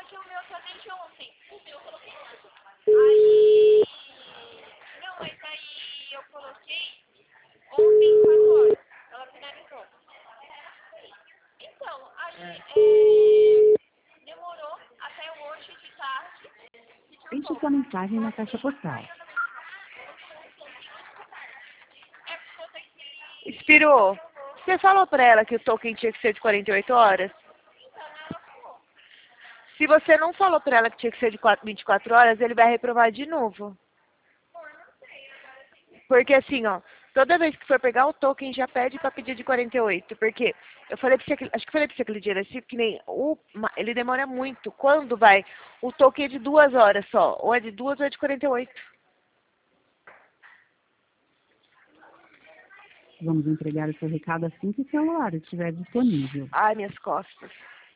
que o meu tá desde ontem. O meu eu coloquei ontem. Aí... Não, mas aí eu coloquei ontem, 4 horas. Ela finalizou. Então, aí demorou até hoje de tarde. Deixe sua mensagem na caixa postal. Inspirou. Você falou pra ela que o token tinha que ser de 48 horas? Se você não falou pra ela que tinha que ser de 24 horas, ele vai reprovar de novo. Porque assim, ó, toda vez que for pegar o token, já pede pra pedir de 48. Porque eu falei pra você, acho que falei pra você aquele dia, né? Que nem ele demora muito. Quando vai? O token é de 2 horas só. Ou é de 2 ou é de 48. Vamos entregar o seu recado assim que o celular estiver disponível. Ai, minhas costas.